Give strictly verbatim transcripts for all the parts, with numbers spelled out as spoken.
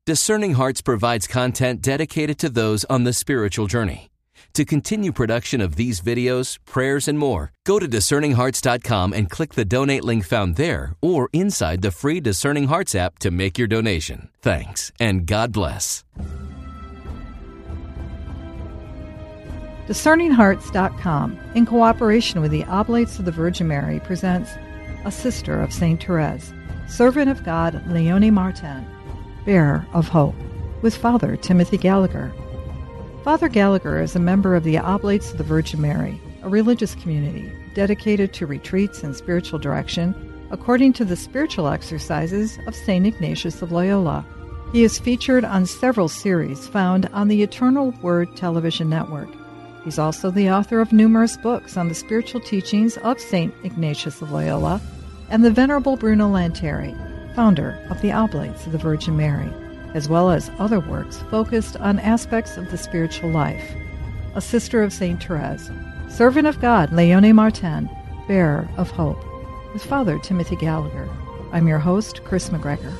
Discerning Hearts provides content dedicated to those on the spiritual journey. To continue production of these videos, prayers, and more, go to discerning hearts dot com and click the donate link found there or inside the free Discerning Hearts app to make your donation. Thanks, and God bless. discerning hearts dot com, in cooperation with the Oblates of the Virgin Mary, presents A Sister of Saint Therese, Servant of God Leonie Martin, Bearer of Hope, with Father Timothy Gallagher. Father Gallagher is a member of the Oblates of the Virgin Mary, a religious community dedicated to retreats and spiritual direction according to the spiritual exercises of Saint Ignatius of Loyola. He is featured on several series found on the Eternal Word television network. He's also the author of numerous books on the spiritual teachings of Saint Ignatius of Loyola and the Venerable Bruno Lanteri, founder of the Oblates of the Virgin Mary, as well as other works focused on aspects of the spiritual life. A Sister of Saint Therese, Servant of God Leonie Martin, Bearer of Hope, with Father Timothy Gallagher. I'm your host, Chris McGregor.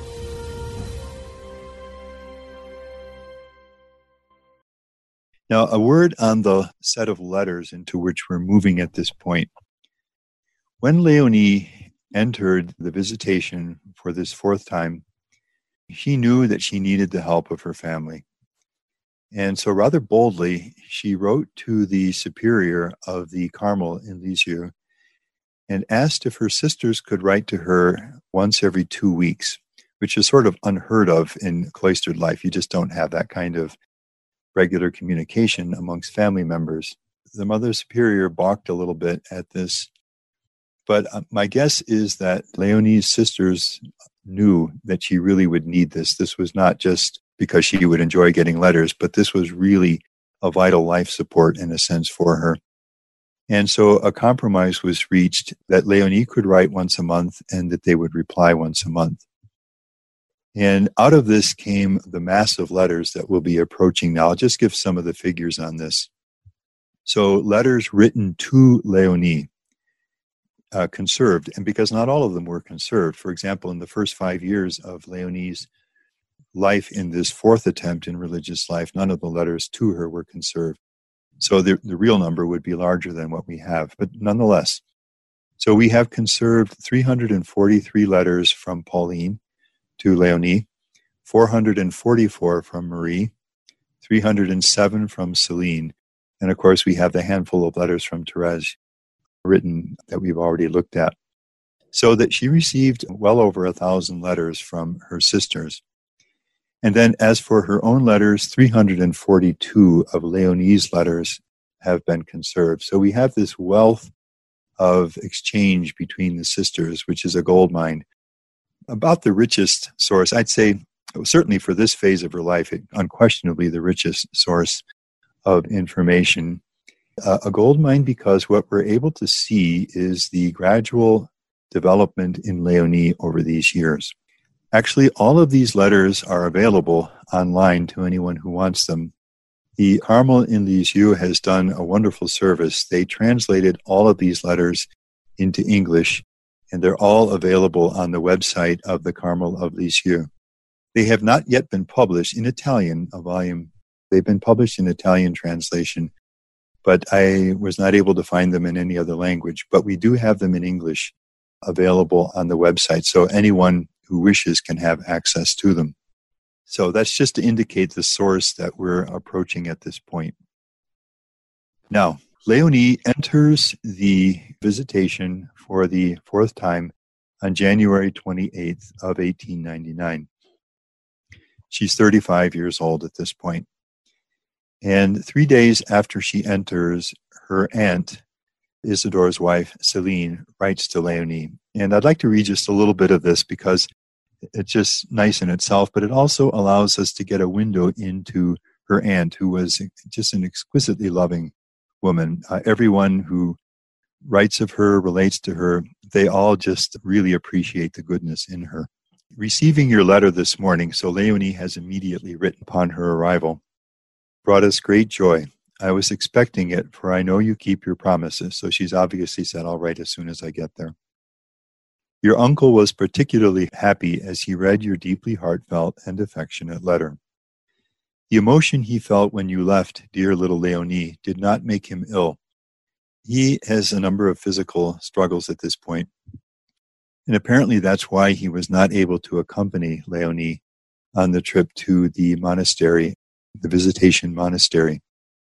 Now, a word on the set of letters into which we're moving at this point. When Leonie entered the visitation for this fourth time, she knew that she needed the help of her family. And so rather boldly, she wrote to the superior of the Carmel in Lisieux and asked if her sisters could write to her once every two weeks, which is sort of unheard of in cloistered life. You just don't have that kind of regular communication amongst family members. The Mother Superior balked a little bit at this, but my guess is that Leonie's sisters knew that she really would need this. This was not just because she would enjoy getting letters, but this was really a vital life support in a sense for her. And so a compromise was reached that Leonie could write once a month and that they would reply once a month. And out of this came the mass of letters that we'll be approaching now. I'll just give some of the figures on this. So letters written to Leonie, Uh, conserved, and because not all of them were conserved. For example, in the first five years of Leonie's life in this fourth attempt in religious life, none of the letters to her were conserved. So the, the real number would be larger than what we have, but nonetheless. So we have conserved three hundred forty-three letters from Pauline to Leonie, four hundred forty-four from Marie, three hundred seven from Celine, and of course we have the handful of letters from Therese written that we've already looked at, so that she received well over a thousand letters from her sisters. And then as for her own letters, three hundred forty-two of Leonie's letters have been conserved. So we have this wealth of exchange between the sisters, which is a gold mine. About the richest source, I'd say, certainly for this phase of her life, it, unquestionably the richest source of information. Uh, a gold mine because what we're able to see is the gradual development in Leonie over these years. Actually, all of these letters are available online to anyone who wants them. The Carmel in Lisieux has done a wonderful service. They translated all of these letters into English, and they're all available on the website of the Carmel of Lisieux. They have not yet been published in Italian, a volume. They've been published in Italian translation, but I was not able to find them in any other language. But we do have them in English available on the website, so anyone who wishes can have access to them. So that's just to indicate the source that we're approaching at this point. Now, Leonie enters the visitation for the fourth time on January twenty-eighth of eighteen ninety-nine. She's thirty-five years old at this point. And three days after she enters, her aunt, Isidore's wife, Celine, writes to Leonie. And I'd like to read just a little bit of this because it's just nice in itself, but it also allows us to get a window into her aunt, who was just an exquisitely loving woman. Uh, everyone who writes of her, relates to her, they all just really appreciate the goodness in her. Receiving your letter this morning, so Leonie has immediately written upon her arrival, brought us great joy. I was expecting it, for I know you keep your promises. So she's obviously said, I'll write as soon as I get there. Your uncle was particularly happy as he read your deeply heartfelt and affectionate letter. The emotion he felt when you left, dear little Leonie, did not make him ill. He has a number of physical struggles at this point, and apparently that's why he was not able to accompany Leonie on the trip to the monastery, the Visitation Monastery.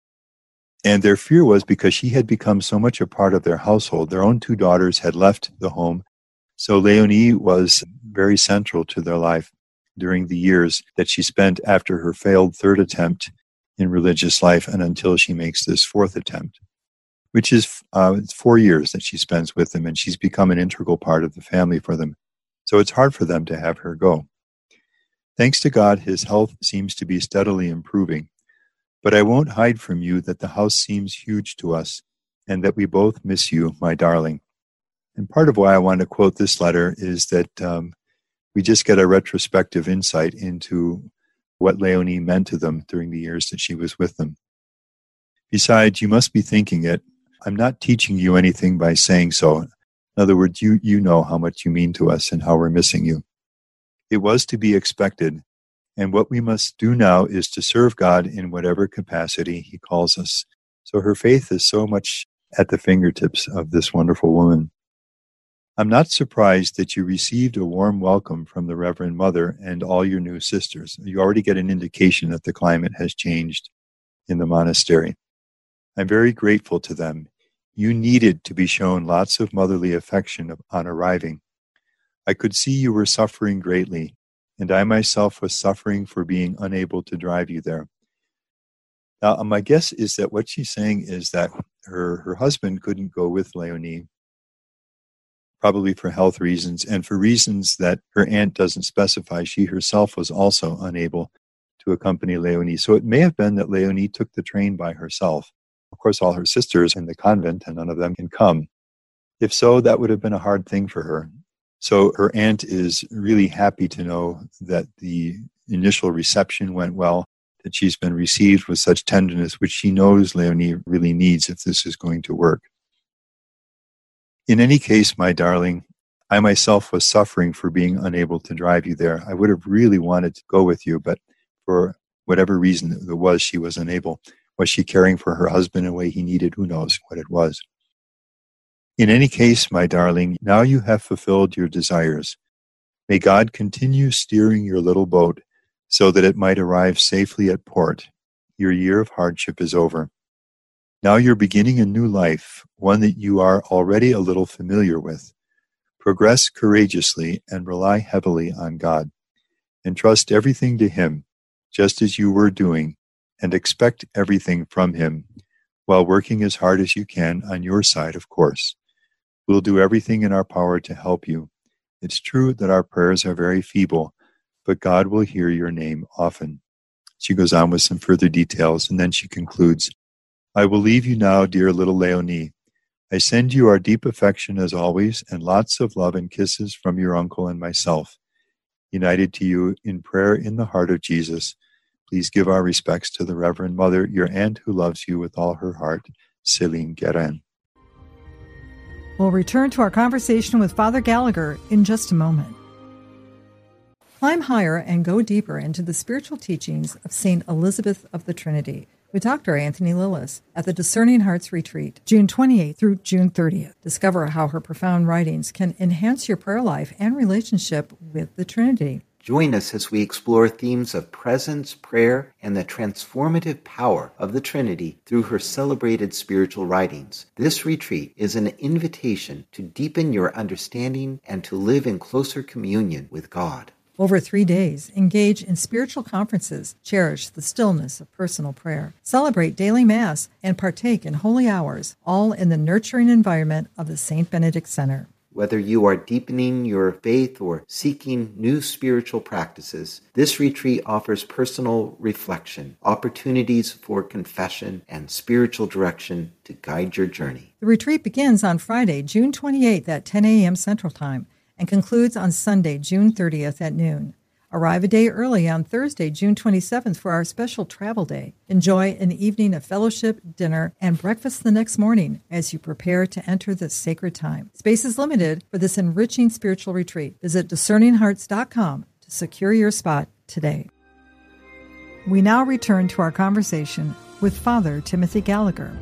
And their fear was because she had become so much a part of their household. Their own two daughters had left the home, so Leonie was very central to their life during the years that she spent after her failed third attempt in religious life and until she makes this fourth attempt, which is uh, four years that she spends with them, and she's become an integral part of the family for them. So it's hard for them to have her go. Thanks to God, his health seems to be steadily improving. But I won't hide from you that the house seems huge to us and that we both miss you, my darling. And part of why I want to quote this letter is that um, we just get a retrospective insight into what Leonie meant to them during the years that she was with them. Besides, you must be thinking it, I'm not teaching you anything by saying so. In other words, you, you know how much you mean to us and how we're missing you. It was to be expected, and what we must do now is to serve God in whatever capacity he calls us. So her faith is so much at the fingertips of this wonderful woman. I'm not surprised that you received a warm welcome from the Reverend Mother and all your new sisters. You already get an indication that the climate has changed in the monastery. I'm very grateful to them. You needed to be shown lots of motherly affection on arriving. I could see you were suffering greatly, and I myself was suffering for being unable to drive you there. Now, my guess is that what she's saying is that her, her husband couldn't go with Leonie, probably for health reasons, and for reasons that her aunt doesn't specify. She herself was also unable to accompany Leonie. So it may have been that Leonie took the train by herself. Of course, all her sisters in the convent, and none of them can come. If so, that would have been a hard thing for her. So her aunt is really happy to know that the initial reception went well, that she's been received with such tenderness, which she knows Leonie really needs if this is going to work. In any case, my darling, I myself was suffering for being unable to drive you there. I would have really wanted to go with you, but for whatever reason there was, she was unable. Was she caring for her husband in a way he needed? Who knows what it was. In any case, my darling, now you have fulfilled your desires. May God continue steering your little boat so that it might arrive safely at port. Your year of hardship is over. Now you're beginning a new life, one that you are already a little familiar with. Progress courageously and rely heavily on God. Entrust everything to Him, just as you were doing, and expect everything from Him, while working as hard as you can on your side, of course. We'll do everything in our power to help you. It's true that our prayers are very feeble, but God will hear your name often. She goes on with some further details, and then she concludes, I will leave you now, dear little Leonie. I send you our deep affection as always, and lots of love and kisses from your uncle and myself. United to you in prayer in the heart of Jesus, please give our respects to the Reverend Mother, your aunt who loves you with all her heart, Céline Guérin. We'll return to our conversation with Father Gallagher in just a moment. Climb higher and go deeper into the spiritual teachings of Saint Elizabeth of the Trinity with Doctor Anthony Lillis at the Discerning Hearts Retreat, June twenty-eighth through June thirtieth. Discover how her profound writings can enhance your prayer life and relationship with the Trinity. Join us as we explore themes of presence, prayer, and the transformative power of the Trinity through her celebrated spiritual writings. This retreat is an invitation to deepen your understanding and to live in closer communion with God. Over three days, engage in spiritual conferences, cherish the stillness of personal prayer, celebrate daily Mass, and partake in holy hours, all in the nurturing environment of the Saint Benedict Center. Whether you are deepening your faith or seeking new spiritual practices, this retreat offers personal reflection, opportunities for confession, and spiritual direction to guide your journey. The retreat begins on Friday, June twenty-eighth at ten a.m. Central Time and concludes on Sunday, June thirtieth at noon. Arrive a day early on Thursday, June twenty-seventh for our special travel day. Enjoy an evening of fellowship, dinner, and breakfast the next morning as you prepare to enter this sacred time. Space is limited for this enriching spiritual retreat. Visit discerning hearts dot com to secure your spot today. We now return to our conversation with Father Timothy Gallagher.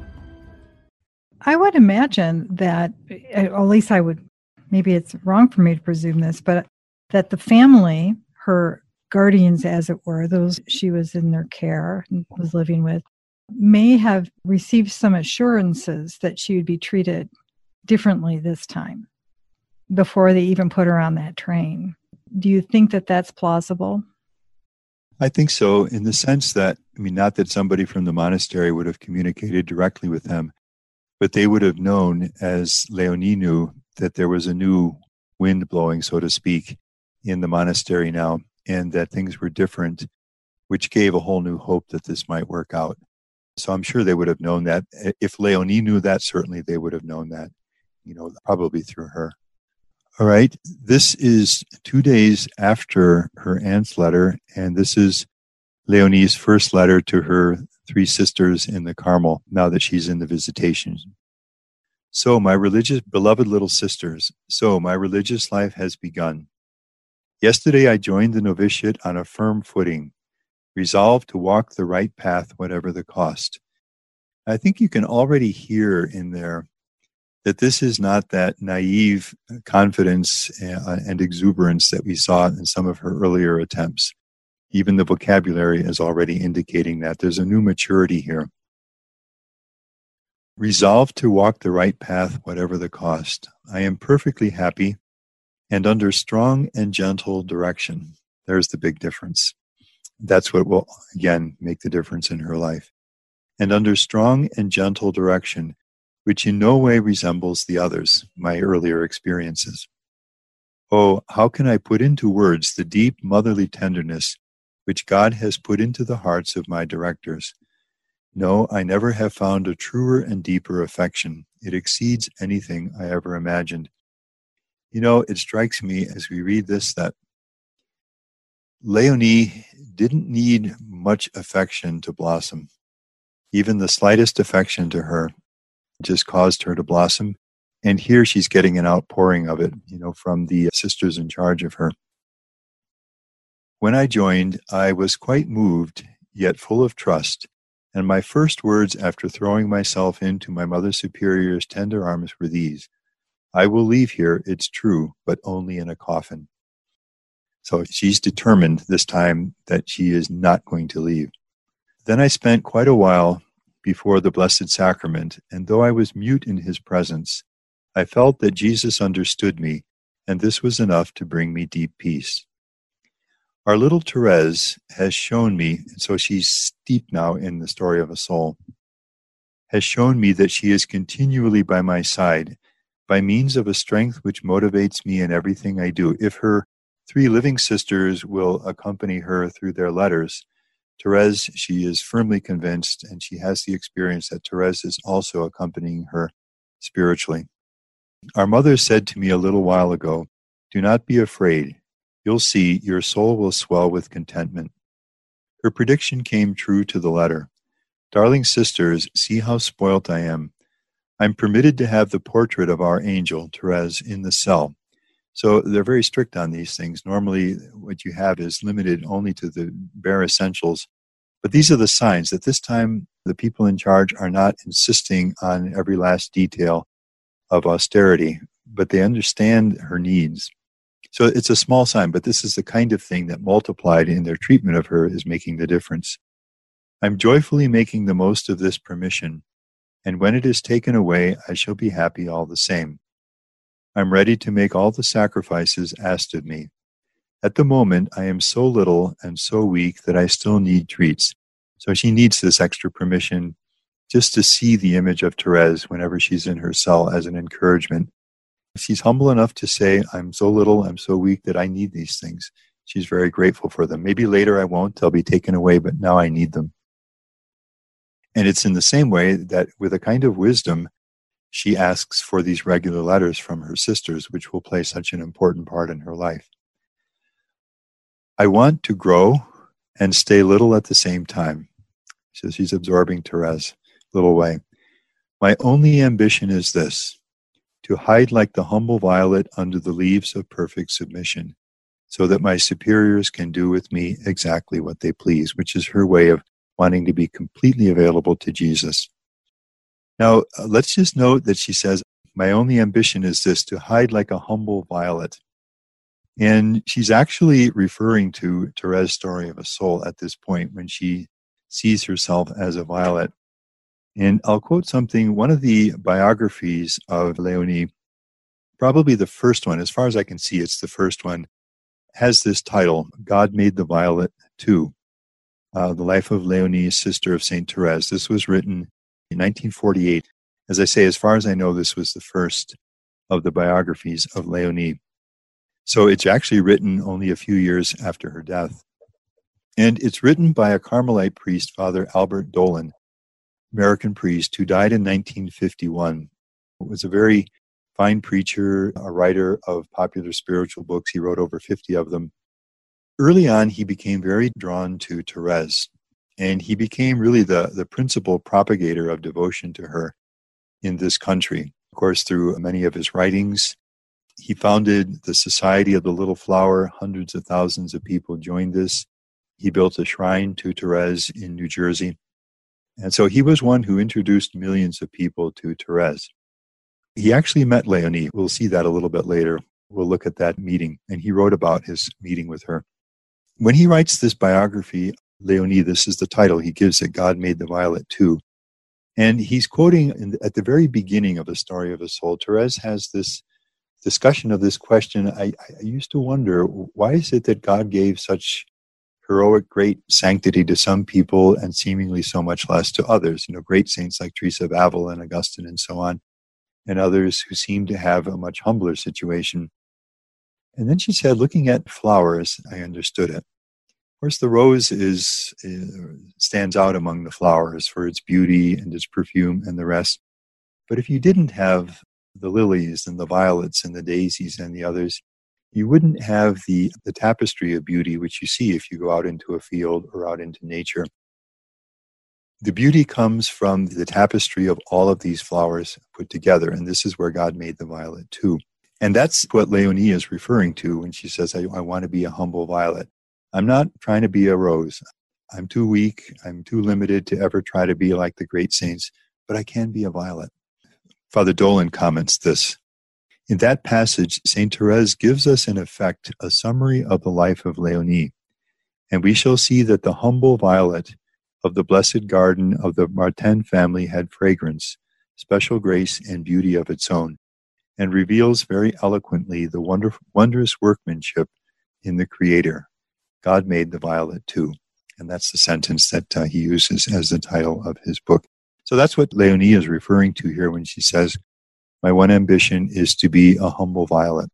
I would imagine that, at least I would, maybe it's wrong for me to presume this, but that the family, her guardians, as it were, those she was in their care and was living with, may have received some assurances that she would be treated differently this time before they even put her on that train. Do you think that that's plausible? I think so, in the sense that, I mean, not that somebody from the monastery would have communicated directly with them, but they would have known, as Leonie knew, that there was a new wind blowing, so to speak, in the monastery now, and that things were different, which gave a whole new hope that this might work out. So I'm sure they would have known that. If Leonie knew that, certainly they would have known that, you know, probably through her. All right, this is two days after her aunt's letter, and this is Leonie's first letter to her three sisters in the Carmel, now that she's in the visitation. So, my religious, beloved little sisters, so my religious life has begun. Yesterday I joined the novitiate on a firm footing, resolved to walk the right path whatever the cost. I think you can already hear in there that this is not that naive confidence and exuberance that we saw in some of her earlier attempts. Even the vocabulary is already indicating that there's a new maturity here. Resolved to walk the right path whatever the cost. I am perfectly happy and under strong and gentle direction. There's the big difference. That's what will, again, make the difference in her life. And under strong and gentle direction, which in no way resembles the others, my earlier experiences. Oh, how can I put into words the deep motherly tenderness which God has put into the hearts of my directors? No, I never have found a truer and deeper affection. It exceeds anything I ever imagined. You know, it strikes me as we read this that Leonie didn't need much affection to blossom. Even the slightest affection to her just caused her to blossom. And here she's getting an outpouring of it, you know, from the sisters in charge of her. When I joined, I was quite moved, yet full of trust, and my first words after throwing myself into my Mother Superior's tender arms were these: I will leave here, it's true, but only in a coffin. So she's determined this time that she is not going to leave. Then I spent quite a while before the Blessed Sacrament, and though I was mute in his presence, I felt that Jesus understood me, and this was enough to bring me deep peace. Our little Therese has shown me, and so she's steeped now in the story of a soul, has shown me that she is continually by my side, by means of a strength which motivates me in everything I do. If her three living sisters will accompany her through their letters, Therese, she is firmly convinced, and she has the experience that Therese is also accompanying her spiritually. Our mother said to me a little while ago, do not be afraid. You'll see, your soul will swell with contentment. Her prediction came true to the letter. Darling sisters, see how spoilt I am. I'm permitted to have the portrait of our angel, Therese, in the cell. So they're very strict on these things. Normally, what you have is limited only to the bare essentials. But these are the signs that this time the people in charge are not insisting on every last detail of austerity, but they understand her needs. So it's a small sign, but this is the kind of thing that multiplied in their treatment of her is making the difference. I'm joyfully making the most of this permission, and when it is taken away, I shall be happy all the same. I'm ready to make all the sacrifices asked of me. At the moment, I am so little and so weak that I still need treats. So she needs this extra permission just to see the image of Therese whenever she's in her cell as an encouragement. She's humble enough to say, I'm so little, I'm so weak that I need these things. She's very grateful for them. Maybe later I won't, they'll be taken away, but now I need them. And it's in the same way that with a kind of wisdom, she asks for these regular letters from her sisters, which will play such an important part in her life. I want to grow and stay little at the same time. So she's absorbing Therese a little way. My only ambition is this, to hide like the humble violet under the leaves of perfect submission, so that my superiors can do with me exactly what they please, which is her way of wanting to be completely available to Jesus. Now, uh, let's just note that she says, my only ambition is this, to hide like a humble violet. And she's actually referring to Therese's story of a soul at this point when she sees herself as a violet. And I'll quote something, one of the biographies of Léonie, probably the first one, as far as I can see, it's the first one, has this title, God Made the Violet Too, uh, The Life of Léonie, Sister of Saint Therese. This was written in nineteen forty-eight. As I say, as far as I know, this was the first of the biographies of Léonie. So it's actually written only a few years after her death. And it's written by a Carmelite priest, Father Albert Dolan, American priest, who died in nineteen fifty-one. He was a very fine preacher, a writer of popular spiritual books. He wrote over fifty of them. Early on, he became very drawn to Therese, and he became really the, the principal propagator of devotion to her in this country. Of course, through many of his writings, he founded the Society of the Little Flower. Hundreds of thousands of people joined this. He built a shrine to Therese in New Jersey. And so he was one who introduced millions of people to Therese. He actually met Léonie. We'll see that a little bit later. We'll look at that meeting. And he wrote about his meeting with her. When he writes this biography, Léonie, this is the title he gives it, God Made the Violet Too. And he's quoting in the, at the very beginning of The Story of a Soul, Therese has this discussion of this question. I, I used to wonder, why is it that God gave such heroic, great sanctity to some people and seemingly so much less to others? You know, great saints like Teresa of Avila and Augustine and so on, and others who seem to have a much humbler situation. And then she said, looking at flowers, I understood it. Of course, the rose is, is stands out among the flowers for its beauty and its perfume and the rest. But if you didn't have the lilies and the violets and the daisies and the others, you wouldn't have the, the tapestry of beauty which you see if you go out into a field or out into nature. The beauty comes from the tapestry of all of these flowers put together, and this is where God made the violet too. And that's what Léonie is referring to when she says, I, I want to be a humble violet. I'm not trying to be a rose. I'm too weak. I'm too limited to ever try to be like the great saints, but I can be a violet. Father Dolan comments this. In that passage, Saint Therese gives us, in effect, a summary of the life of Léonie, and we shall see that the humble violet of the blessed garden of the Martin family had fragrance, special grace, and beauty of its own, and reveals very eloquently the wonder, wondrous workmanship in the Creator. God made the violet too. And that's the sentence that uh, he uses as the title of his book. So that's what Léonie is referring to here when she says, my one ambition is to be a humble violet.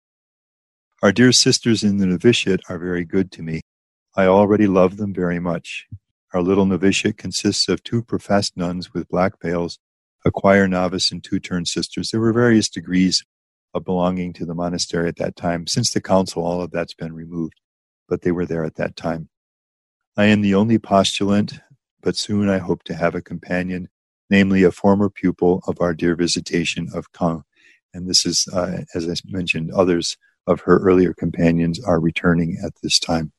Our dear sisters in the novitiate are very good to me. I already love them very much. Our little novitiate consists of two professed nuns with black veils, a choir novice, and two turned sisters. There were various degrees of belonging to the monastery at that time. Since the council, all of that's been removed, but they were there at that time. I am the only postulant, but soon I hope to have a companion, namely a former pupil of our dear Visitation of Caen. And this is, uh, as I mentioned, others of her earlier companions are returning at this time.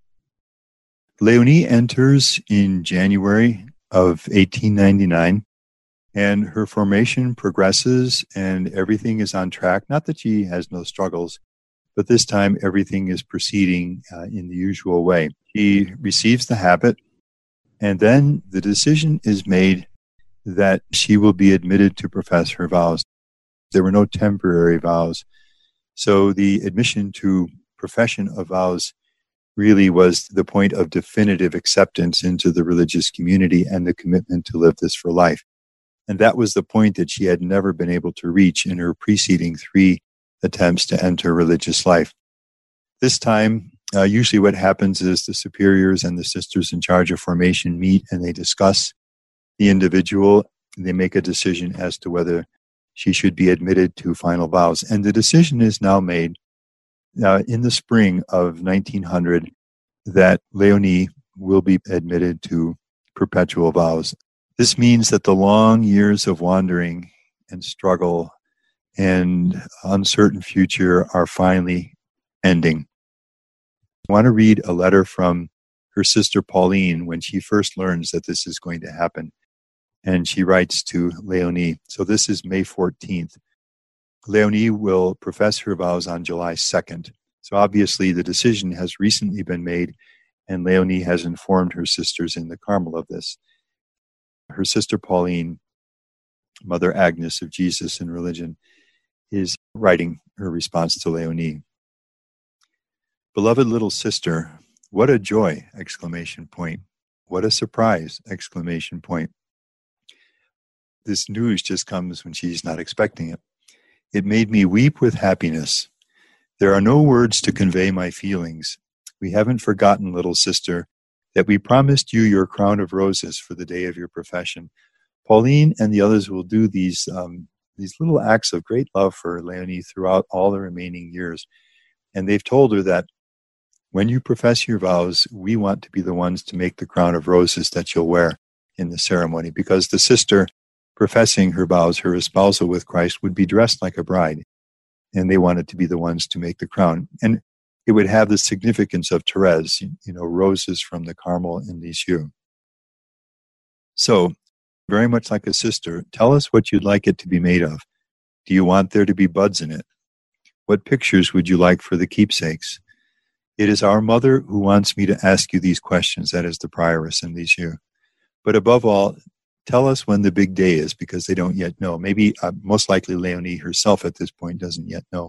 Léonie enters in January of eighteen ninety-nine, and her formation progresses and everything is on track. Not that she has no struggles, but this time everything is proceeding uh, in the usual way. She receives the habit, and then the decision is made that she will be admitted to profess her vows. There were no temporary vows. So the admission to profession of vows really was the point of definitive acceptance into the religious community and the commitment to live this for life. And that was the point that she had never been able to reach in her preceding three attempts to enter religious life. This time, uh, usually what happens is the superiors and the sisters in charge of formation meet and they discuss the individual. They make a decision as to whether she should be admitted to final vows. And the decision is now made uh, in the spring of nineteen hundred. that Leonie will be admitted to perpetual vows. This means that the long years of wandering and struggle and uncertain future are finally ending. I want to read a letter from her sister Pauline when she first learns that this is going to happen. And she writes to Leonie. So this is May fourteenth. Leonie will profess her vows on July second. So obviously the decision has recently been made, and Leonie has informed her sisters in the Carmel of this. Her sister Pauline, Mother Agnes of Jesus in religion, is writing her response to Leonie. Beloved little sister, what a joy! Exclamation point. What a surprise! Exclamation point. This news just comes when she's not expecting it. It made me weep with happiness. There are no words to convey my feelings. We haven't forgotten, little sister, that we promised you your crown of roses for the day of your profession. Pauline and the others will do these um, these little acts of great love for Leonie throughout all the remaining years. And they've told her that when you profess your vows, we want to be the ones to make the crown of roses that you'll wear in the ceremony, because the sister professing her vows, her espousal with Christ, would be dressed like a bride, and they wanted to be the ones to make the crown. And it would have the significance of Therese, you know, roses from the Carmel in Lisieux. So, very much like a sister, tell us what you'd like it to be made of. Do you want there to be buds in it? What pictures would you like for the keepsakes? It is our mother who wants me to ask you these questions, that is the prioress in Lisieux. But above all, tell us when the big day is, because they don't yet know. Maybe, uh, most likely, Leonie herself at this point doesn't yet know.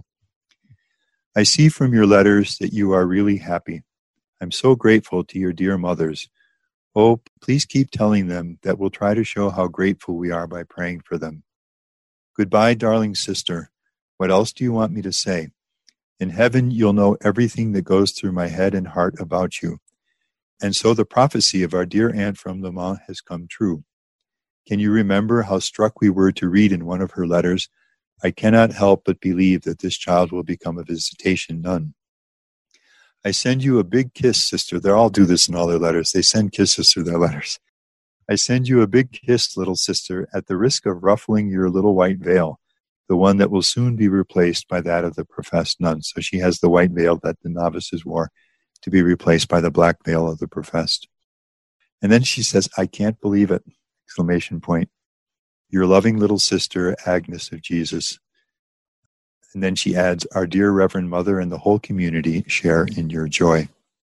I see from your letters that you are really happy. I'm so grateful to your dear mothers. Oh, please keep telling them that we'll try to show how grateful we are by praying for them. Goodbye, darling sister. What else do you want me to say? In heaven, you'll know everything that goes through my head and heart about you. And so the prophecy of our dear aunt from Le Mans has come true. Can you remember how struck we were to read in one of her letters, I cannot help but believe that this child will become a visitation nun. I send you a big kiss, sister. They all do this in all their letters. They send kisses through their letters. I send you a big kiss, little sister, at the risk of ruffling your little white veil, the one that will soon be replaced by that of the professed nun. So she has the white veil that the novices wore to be replaced by the black veil of the professed. And then she says, I can't believe it! Exclamation point. Your loving little sister, Agnes of Jesus. And then she adds, our dear Reverend Mother and the whole community share in your joy.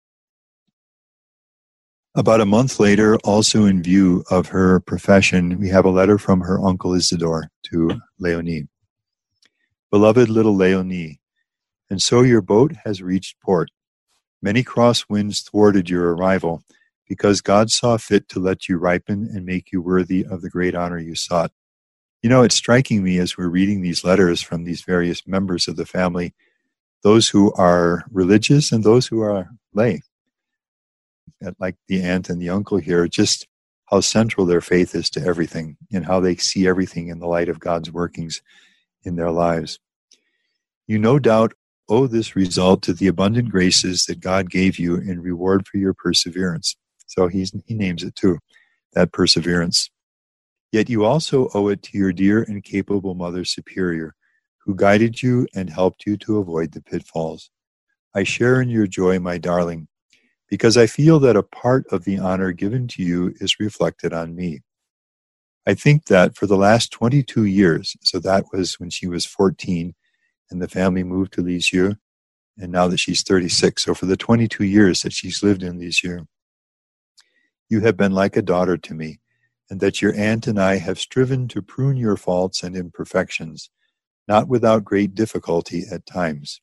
About a month later, also in view of her profession, we have a letter from her uncle Isidore to Leonie. Beloved little Leonie, and so your boat has reached port. Many cross winds thwarted your arrival, because God saw fit to let you ripen and make you worthy of the great honor you sought. You know, it's striking me as we're reading these letters from these various members of the family, those who are religious and those who are lay, like the aunt and the uncle here, just how central their faith is to everything and how they see everything in the light of God's workings in their lives. You no doubt owe this result to the abundant graces that God gave you in reward for your perseverance. So he's, he names it too, that perseverance. Yet you also owe it to your dear and capable Mother Superior, who guided you and helped you to avoid the pitfalls. I share in your joy, my darling, because I feel that a part of the honor given to you is reflected on me. I think that for the last twenty-two years, so that was when she was fourteen, and the family moved to Lisieux, and now that she's thirty-six, so for the twenty-two years that she's lived in Lisieux, you have been like a daughter to me, and that your aunt and I have striven to prune your faults and imperfections, not without great difficulty at times.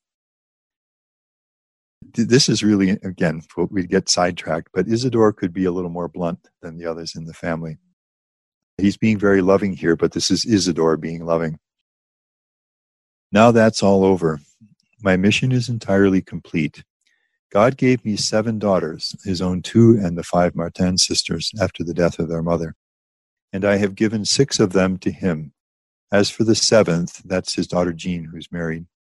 This is really, again, we get sidetracked, but Isidore could be a little more blunt than the others in the family. He's being very loving here, but this is Isidore being loving. Now that's all over. My mission is entirely complete. God gave me seven daughters, his own two and the five Martin sisters after the death of their mother. And I have given six of them to him. As for the seventh, that's his daughter Jean, who's married,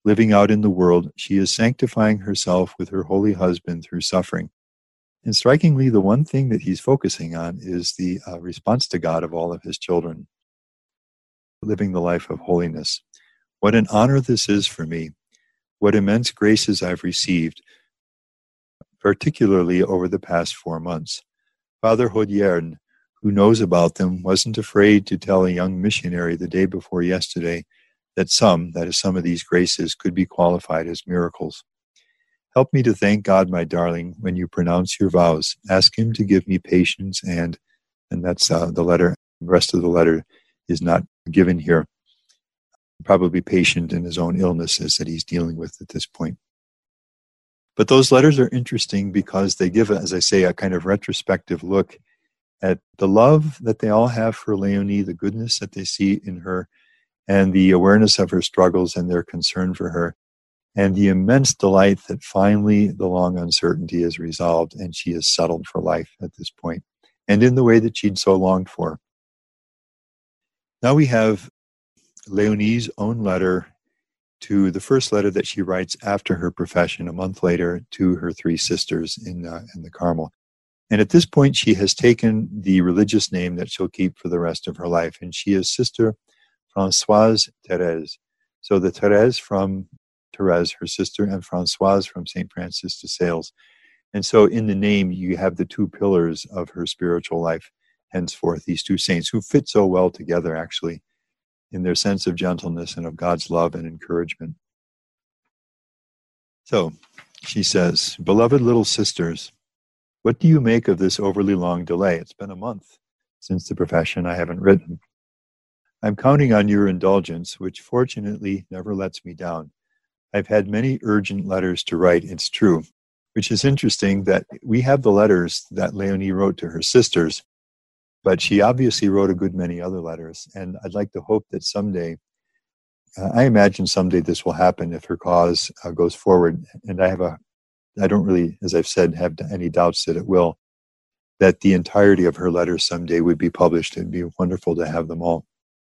living out in the world, she is sanctifying herself with her holy husband through suffering. And strikingly, the one thing that he's focusing on is the uh, response to God of all of his children, living the life of holiness. What an honor this is for me. What immense graces I've received, particularly over the past four months. Father Hodiern, who knows about them, wasn't afraid to tell a young missionary the day before yesterday that some, that is some of these graces, could be qualified as miracles. Help me to thank God, my darling, when you pronounce your vows. Ask him to give me patience and, and that's uh, the letter, the rest of the letter is not given here. Probably patient in his own illnesses that he's dealing with at this point. But those letters are interesting because they give, as I say, a kind of retrospective look at the love that they all have for Leonie, the goodness that they see in her, and the awareness of her struggles and their concern for her, and the immense delight that finally the long uncertainty is resolved and she is settled for life at this point, and in the way that she'd so longed for. Now we have Leonie's own letter to the first letter that she writes after her profession, a month later, to her three sisters in, uh, in the Carmel. And at this point, she has taken the religious name that she'll keep for the rest of her life, and she is Sister Françoise Thérèse. So the Thérèse from Thérèse, her sister, and Françoise from Saint Francis de Sales. And so in the name, you have the two pillars of her spiritual life, henceforth, these two saints who fit so well together, actually, in their sense of gentleness and of God's love and encouragement. So she says, "Beloved little sisters, what do you make of this overly long delay? It's been a month since the profession I haven't written. I'm counting on your indulgence, which fortunately never lets me down. I've had many urgent letters to write, it's true," which is interesting that we have the letters that Leonie wrote to her sisters, but she obviously wrote a good many other letters. And I'd like to hope that someday, uh, I imagine someday this will happen if her cause uh, goes forward. And I have a, I don't really, as I've said, have any doubts that it will, that the entirety of her letters someday would be published. It'd be wonderful to have them all.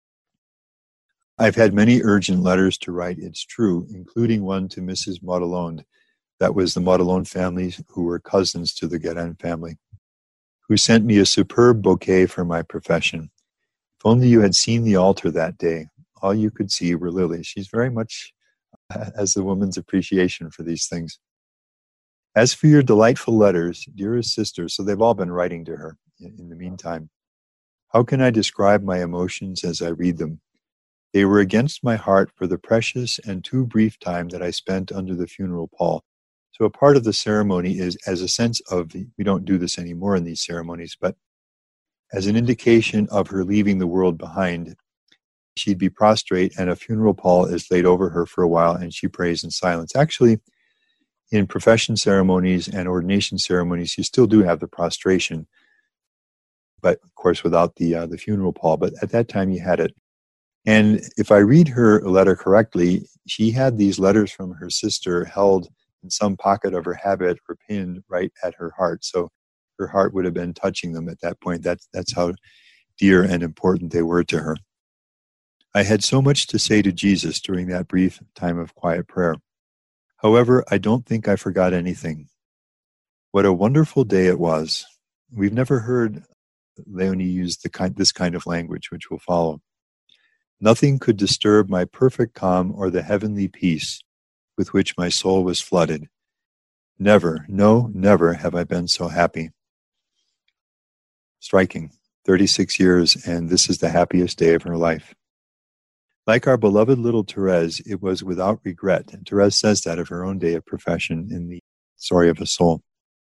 I've had many urgent letters to write, it's true, including one to Missus Maudalonde. That was the Maudalonde family who were cousins to the Guérin family, who sent me a superb bouquet for my profession. If only you had seen the altar that day. All you could see were lilies. She's very much has the woman's appreciation for these things. As for your delightful letters, dearest sister, so they've all been writing to her in, in the meantime. How can I describe my emotions as I read them? They were against my heart for the precious and too brief time that I spent under the funeral pall. So a part of the ceremony is as a sense of, we don't do this anymore in these ceremonies, but as an indication of her leaving the world behind, she'd be prostrate and a funeral pall is laid over her for a while and she prays in silence. Actually, in profession ceremonies and ordination ceremonies, you still do have the prostration, but of course without the uh, the funeral pall. But at that time you had it. And if I read her letter correctly, she had these letters from her sister held in some pocket of her habit or pinned right at her heart. So her heart would have been touching them at that point. That's, that's how dear and important they were to her. I had so much to say to Jesus during that brief time of quiet prayer. However, I don't think I forgot anything. What a wonderful day it was. We've never heard Leonie use the kind, this kind of language, which will follow. Nothing could disturb my perfect calm or the heavenly peace with which my soul was flooded. Never, no, never have I been so happy. Striking. thirty-six years, and this is the happiest day of her life. Like our beloved little Thérèse, it was without regret. And Thérèse says that of her own day of profession in the Story of a Soul.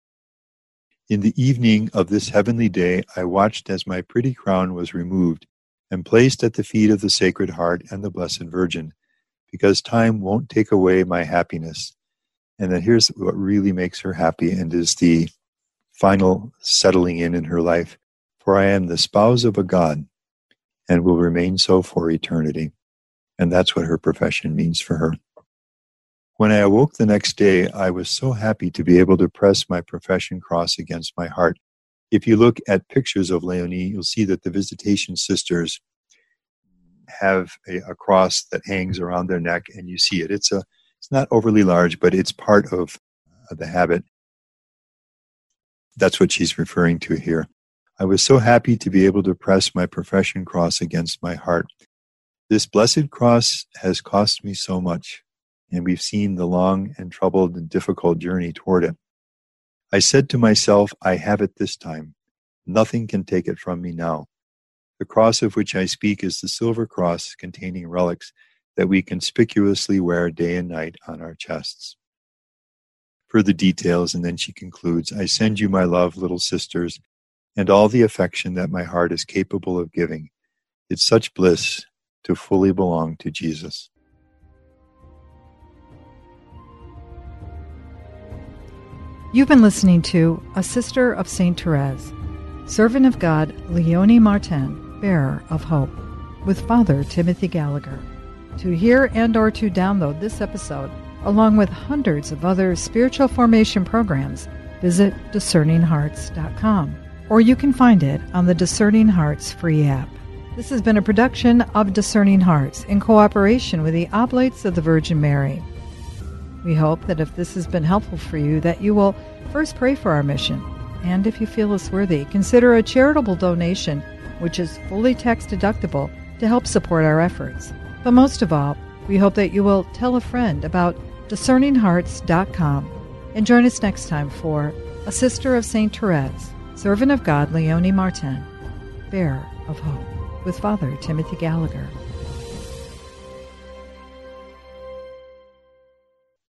In the evening of this heavenly day, I watched as my pretty crown was removed and placed at the feet of the Sacred Heart and the Blessed Virgin, because time won't take away my happiness. And then here's what really makes her happy and is the final settling in in her life. For I am the spouse of a God and will remain so for eternity. And that's what her profession means for her. When I awoke the next day, I was so happy to be able to press my profession cross against my heart. If you look at pictures of Leonie, you'll see that the Visitation Sisters have a, a cross that hangs around their neck, and you see it. It's a it's not overly large, but it's part of uh, the habit. That's what she's referring to here. I was so happy to be able to press my profession cross against my heart. This blessed cross has cost me so much, and we've seen the long and troubled and difficult journey toward it. I said to myself, I have it this time. Nothing can take it from me now. The cross of which I speak is the silver cross containing relics that we conspicuously wear day and night on our chests. Further details, and then she concludes, I send you my love, little sisters, and all the affection that my heart is capable of giving. It's such bliss to fully belong to Jesus. You've been listening to A Sister of Saint Therese, Servant of God Leonie Martin, Bearer of Hope, with Father Timothy Gallagher. To hear and or to download this episode, along with hundreds of other spiritual formation programs, visit discerning hearts dot com, or you can find it on the Discerning Hearts free app. This has been a production of Discerning Hearts in cooperation with the Oblates of the Virgin Mary. We hope that if this has been helpful for you, that you will first pray for our mission, and if you feel us worthy, consider a charitable donation, which is fully tax deductible, to help support our efforts. But most of all, we hope that you will tell a friend about discerning hearts dot com and join us next time for A Sister of Saint Therese, Servant of God Leonie Martin, Bearer of Hope, with Father Timothy Gallagher.